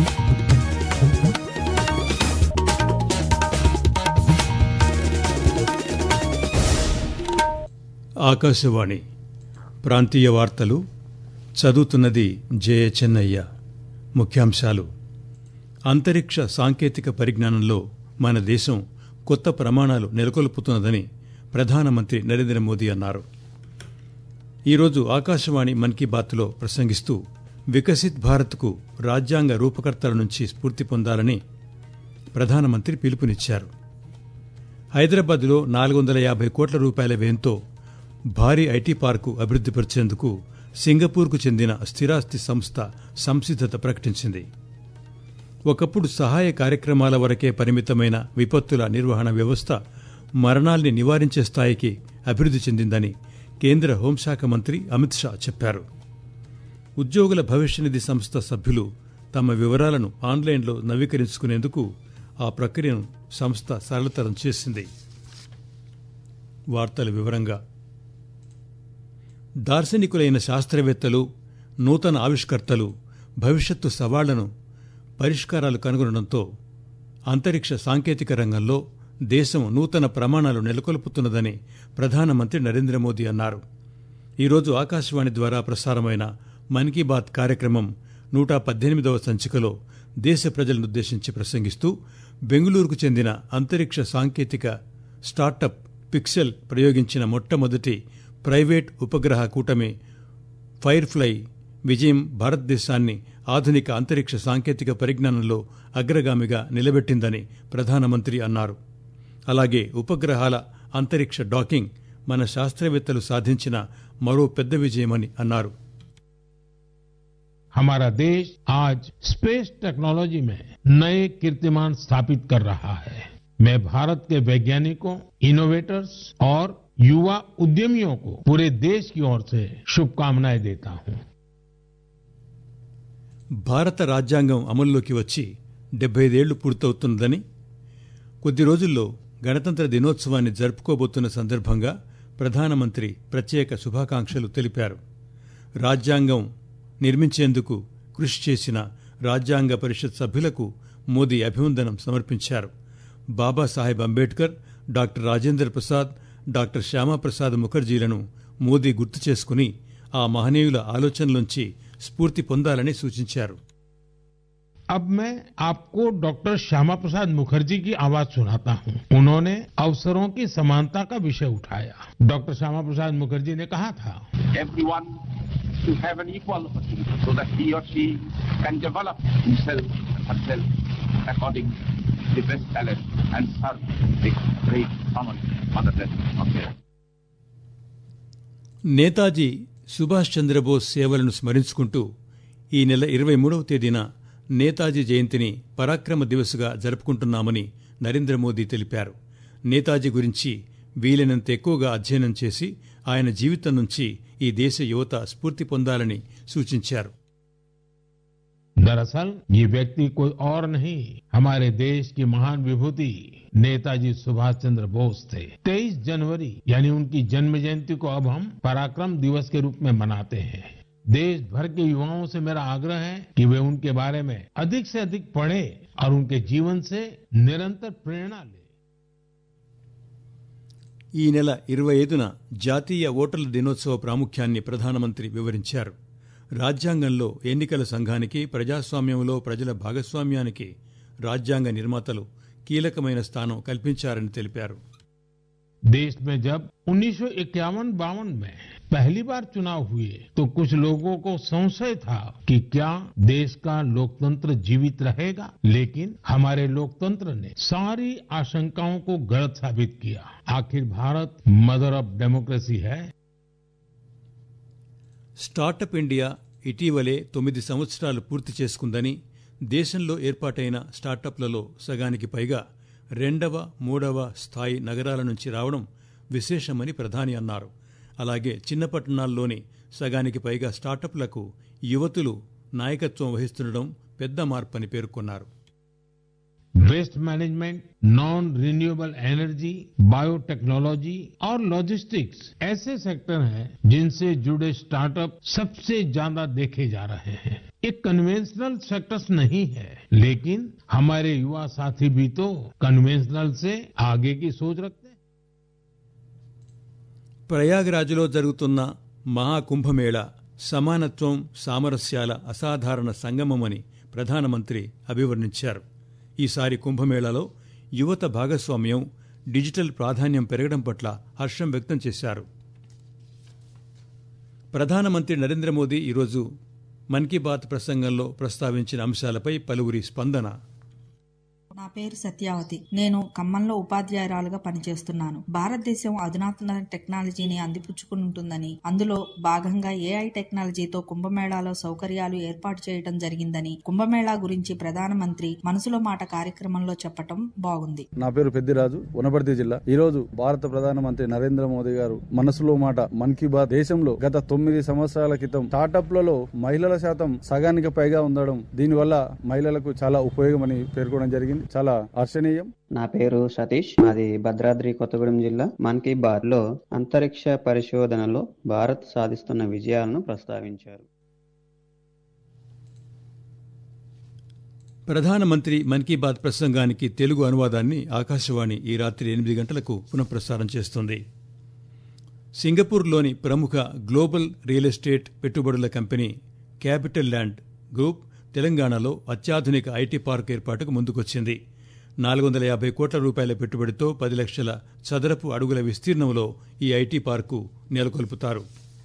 ఆకాశవాణి ప్రాంతీయ వార్తలు చదువుతున్నది జయ చెన్నయ్య. ముఖ్యాంశాలు: అంతరిక్ష సాంకేతిక పరిజ్ఞానంలో మన దేశం కొత్త ప్రమాణాలు నెలకొల్పుతున్నదని ప్రధానమంత్రి నరేంద్ర మోదీ అన్నారు. ఈరోజు ఆకాశవాణి మన్ కీ బాత్లో ప్రసంగిస్తూ వికసిత్ భారత్కు రాజ్యాంగ రూపకర్తల నుంచి స్ఫూర్తి పొందాలని ప్రధానమంత్రి పిలుపునిచ్చారు. హైదరాబాద్లో 450 కోట్ల రూపాయల వ్యయంతో భారీ ఐటీ పార్కు అభివృద్దిపరిచేందుకు సింగపూర్కు చెందిన స్థిరాస్తి సంస్థ సంసిద్దత ప్రకటించింది. ఒకప్పుడు సహాయ కార్యక్రమాల వరకే పరిమితమైన విపత్తుల నిర్వహణ వ్యవస్థ మరణాల్ని నివారించే స్థాయికి అభివృద్ది చెందిందని కేంద్ర హోంశాఖ మంత్రి అమిత్ షా చెప్పారు. ఉద్యోగుల భవిష్యనిధి సంస్థ సభ్యులు తమ వివరాలను ఆన్లైన్లో నవీకరించుకునేందుకు ఆ ప్రక్రియను సంస్థ సరళతరం చేసింది. వార్తల వివరంగా: దార్శనికులైన శాస్త్రవేత్తలు, నూతన ఆవిష్కర్తలు భవిష్యత్తు సవాళ్లను పరిష్కారాలు కనుగొనడంతో అంతరిక్ష సాంకేతిక రంగంలో దేశం నూతన ప్రమాణాలు నెలకొల్పుతున్నదని ప్రధానమంత్రి నరేంద్ర మోదీ అన్నారు. ఈరోజు ఆకాశవాణి ద్వారా ప్రసారమైన మన్ కీ బాత్ కార్యక్రమం 118వ సంచికలో దేశ ప్రజలనుద్దేశించి ప్రసంగిస్తూ బెంగళూరుకు చెందిన అంతరిక్ష సాంకేతిక స్టార్టప్ పిక్సెల్ ప్రయోగించిన మొట్టమొదటి ప్రైవేట్ ఉపగ్రహ కూటమి ఫైర్ఫ్లై విజయం భారతదేశాన్ని ఆధునిక అంతరిక్ష సాంకేతిక పరిజ్ఞానంలో అగ్రగామిగా నిలబెట్టిందని ప్రధానమంత్రి అన్నారు. అలాగే ఉపగ్రహాల అంతరిక్ష డాకింగ్ మన శాస్త్రవేత్తలు సాధించిన మరో పెద్ద విజయమని అన్నారు. हमारा देश आज स्पेस टेक्नोलॉजी में नए कीर्तिमान स्थापित कर रहा है. मैं भारत के वैज्ञानिकों, इनोवेटर्स और युवा उद्यमियों को पूरे देश की ओर से शुभकामनाएं देता हूं. భారత రాజ్యాంగం అమల్లోకి వచ్చి 75 ఏళ్లు పూర్తవుతున్నదని, కొద్ది రోజుల్లో గణతంత్ర దినోత్సవాన్ని జరుపుకోబోతున్న సందర్భంగా ప్రధానమంత్రి ప్రత్యేక శుభాకాంక్షలు తెలిపారు. రాజ్యాంగం నిర్మించేందుకు కృషి చేసిన రాజ్యాంగ పరిషత్ సభ్యులకు మోదీ అభివందనం సమర్పించారు. బాబాసాహెబ్ అంబేడ్కర్, డాక్టర్ రాజేంద్ర ప్రసాద్, డాక్టర్ శ్యామాప్రసాద్ ముఖర్జీలను మోదీ గుర్తు చేసుకుని ఆ మహనీయుల ఆలోచనలోంచి స్ఫూర్తి పొందాలని సూచించారు. अब मैं आपको डॉक्टर श्यामा प्रसाद मुखर्जी की आवाज सुनाता हूं. उन्होंने अवसरों की समानता का विषय उठाया. डॉक्टर श्यामा प्रसाद मुखर्जी ने कहा था, everyone to have an equal opportunity so that he or she can develop himself and herself according to the best talent and serve the great common motherland of the earth. Netaji Subhash Chandrabose సేవలను స్మరించుకుంటూ ఈ నెల 23వ తేదీన నేతాజీ జయంతిని పరాక్రమ దివస్గా జరుపుకుంటున్నామని నరేంద్ర మోదీ తెలిపారు. నేతాజీ గురించి వీలైనంత ఎక్కువగా అధ్యయనం చేసి ఆయన జీవితం నుంచి ఈ దేశ యువత స్ఫూర్తి పొందాలని సూచించారు. दरअसल ये व्यक्ति कोई और नहीं, हमारे देश की महान विभूति नेताजी सुभाष चंद्र बोस थे. 23 जनवरी यानी उनकी जन्म जयंती को अब हम पराक्रम दिवस के रूप में मनाते हैं. देश भर के युवाओं से मेरा आग्रह है कि वे उनके बारे में अधिक से अधिक पढ़ें और उनके जीवन से निरंतर प्रेरणा लें. ఈ నెల 25న జాతీయ ఓటర్ల దినోత్సవ ప్రాముఖ్యాన్ని ప్రధానమంత్రి వివరించారు. రాజ్యాంగంలో ఎన్నికల సంఘానికి, ప్రజాస్వామ్యంలో ప్రజల భాగస్వామ్యానికి రాజ్యాంగ నిర్మాతలు కీలకమైన స్థానం కల్పించారని తెలిపారు. देश में जब 1951-52 में पहली बार चुनाव हुए तो कुछ लोगों को संशय था कि क्या देश का लोकतंत्र जीवित रहेगा, लेकिन हमारे लोकतंत्र ने सारी आशंकाओं को गलत साबित किया. आखिर भारत मदर ऑफ डेमोक्रेसी है. స్టార్టప్ ఇండియా ఇటీవలే 9 సంవత్సరాలు పూర్తి చేసుకుందని, దేశంలో ఏర్పాటైన స్టార్టప్లలో సగానికి పైగా 2వ, 3వ స్థాయి నగరాల నుంచి రావడం విశేషమని ప్రధాని అన్నారు. అలాగే చిన్న పట్టణాల్లోని సగానికి పైగా స్టార్టప్లకు యువతులు నాయకత్వం వహిస్తుండడం పెద్ద మార్పని పేర్కొన్నారు. Waste management, non renewable energy, biotechnology और लॉजिस्टिक्स ऐसे सेक्टर हैं जिनसे जुड़े स्टार्टअप सबसे ज्यादा देखे जा रहे हैं। ये कन्वेंशनल सेक्टर्स नहीं है, लेकिन हमारे युवा साथी भी तो कन्वेंशनल से आगे की सोच रखते हैं। ప్రయాగ్రాజ్లో జరుగుతున్న మహాకుంభమేళ సమానత్వం సామరస్యాల అసాధారణ సంగమమని ప్రధానమంత్రి అభివర్ణించారు. ఈసారి కుంభమేళాలో యువత భాగస్వామ్యం, డిజిటల్ ప్రాధాన్యం పెరగడం పట్ల హర్షం వ్యక్తం చేశారు. ప్రధానమంత్రి నరేంద్ర మోదీ ఈరోజు మన్ కీ బాత్ ప్రసంగంలో ప్రస్తావించిన అంశాలపై పలువురి స్పందన. నా పేరు సత్యావతి. నేను ఖమ్మంలో ఉపాధ్యాయురాలుగా పనిచేస్తున్నాను. భారతదేశం అధునాతన టెక్నాలజీని అందిపుచ్చుకుంటుందని, అందులో భాగంగా ఏఐ టెక్నాలజీతో కుంభమేళాలో సౌకర్యాలు ఏర్పాటు చేయడం జరిగిందని కుంభమేళా గురించి ప్రధానమంత్రి మనసులో మాట కార్యక్రమంలో చెప్పటం బాగుంది. నా పేరు పెద్దిరాజు, వనపర్తి జిల్లా. ఈ రోజు భారత ప్రధానమంత్రి నరేంద్ర మోదీ గారు మనసులో మాట మన్ కీ బాత్ దేశంలో గత 9 సంవత్సరాల క్రితం స్టార్టప్లలో మహిళల శాతం సగానికి పైగా ఉండడం, దీనివల్ల మహిళలకు చాలా ఉపయోగమని పేర్కొనడం జరిగింది. చాలా హర్షణీయం. నా పేరు సతీష్, మాది భద్రాద్రి కొత్తగూడెం జిల్లా. మన్ కీ బాత్ లో అంతరిక్ష పరిశోధనలో భారత్ సాధిస్తున్న విజయాలను ప్రస్తావించారు. ప్రధానమంత్రి మన్ కీ బాత్ ప్రసంగానికి తెలుగు అనువాదాన్ని ఆకాశవాణి ఈ రాత్రి 8 గంటలకు పునఃప్రసారం చేస్తుంది. సింగపూర్లోని ప్రముఖ గ్లోబల్ రియల్ ఎస్టేట్ పెట్టుబడుల కంపెనీ క్యాపిటల్ ల్యాండ్ గ్రూప్ తెలంగాణలో అత్యాధునిక ఐటీ పార్క్ ఏర్పాటుకు ముందుకొచ్చింది. 450 కోట్ల రూపాయల పెట్టుబడితో 10 లక్షల చదరపు అడుగుల విస్తీర్ణంలో ఈ ఐటీ పార్కు నెలకొల్పుతారు.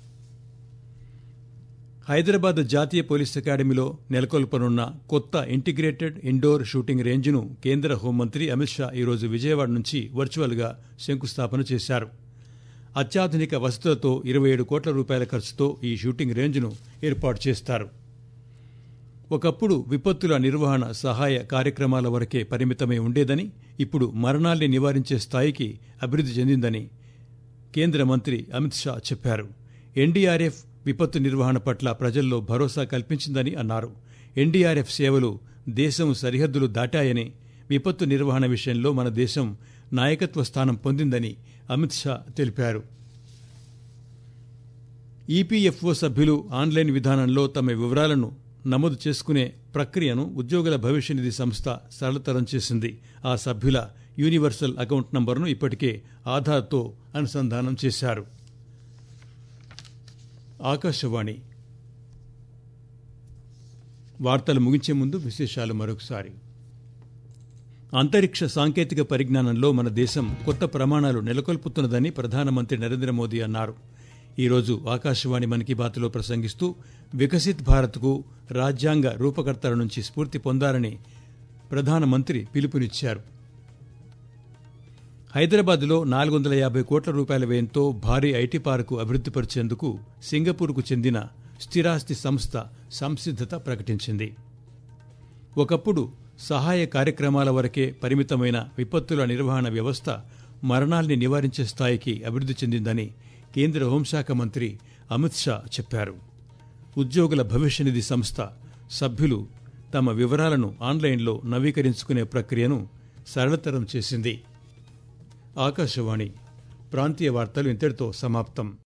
హైదరాబాద్ జాతీయ పోలీస్ అకాడమీలో నెలకొల్పనున్న కొత్త ఇంటిగ్రేటెడ్ ఇండోర్ షూటింగ్ రేంజ్ను కేంద్ర హోంమంత్రి అమిత్ షా ఈరోజు విజయవాడ నుంచి వర్చువల్గా శంకుస్థాపన చేశారు. అత్యాధునిక వసతులతో 27 కోట్ల రూపాయల ఖర్చుతో ఈ షూటింగ్ రేంజ్ను ఏర్పాటు చేస్తారు. ఒకప్పుడు విపత్తుల నిర్వహణ సహాయ కార్యక్రమాల వరకే పరిమితమై ఉండేదని, ఇప్పుడు మరణాల్ని నివారించే స్థాయికి అభివృద్ధి చెందిందని కేంద్ర మంత్రి అమిత్ షా చెప్పారు. ఎన్డీఆర్ఎఫ్ విపత్తు నిర్వహణ పట్ల ప్రజల్లో భరోసా కల్పించిందని అన్నారు. ఎన్డీఆర్ఎఫ్ సేవలు దేశం సరిహద్దులు దాటాయని, విపత్తు నిర్వహణ విషయంలో మన దేశం నాయకత్వ స్థానం పొందిందని అమిత్ షా తెలిపారు. ఈపీఎఫ్ఓ సభ్యులు ఆన్లైన్ విధానంలో తమ వివరాలను నమోదు చేసుకునే ప్రక్రియను ఉద్యోగుల భవిష్య నిధి సంస్థ సరళతరం చేసింది. ఆ సభ్యుల యూనివర్సల్ అకౌంట్ నంబర్ను ఇప్పటికే ఆధార్తో అనుసంధానం చేశారు. ఆకాశవాణి వార్తలు ముగించే ముందు విశేషాలు మరొకసారి. అంతరిక్ష సాంకేతిక పరిజ్ఞానంలో మన దేశం కొత్త ప్రమాణాలు నెలకొల్పుతున్నదని ప్రధానమంత్రి నరేంద్ర మోదీ అన్నారు. ఈరోజు ఆకాశవాణి మన్ కీ బాత్లో ప్రసంగిస్తూ వికసిత్ భారత్కు రాజ్యాంగ రూపకర్తల నుంచి స్ఫూర్తి పొందాలని ప్రధానమంత్రి పిలుపునిచ్చారు. హైదరాబాద్లో 450 కోట్ల రూపాయల వ్యయంతో భారీ ఐటీ పార్కు అభివృద్ధిపరిచేందుకు సింగపూర్కు చెందిన స్థిరాస్తి సంస్థ సంసిద్ధత ప్రకటించింది. ఒకప్పుడు సహాయ కార్యక్రమాల వరకే పరిమితమైన విపత్తుల నిర్వహణ వ్యవస్థ మరణాల్ని నివారించే స్థాయికి అభివృద్ధి చెందిందని కేంద్ర హోంశాఖ మంత్రి అమిత్ షా చెప్పారు. ఉద్యోగుల భవిష్య నిధి సంస్థ సభ్యులు తమ వివరాలను ఆన్లైన్లో నవీకరించుకునే ప్రక్రియను సరళతరం చేసింది. ఆకాశవాణి ప్రాంతీయ వార్తలు ఇంతటితో సమాప్తం.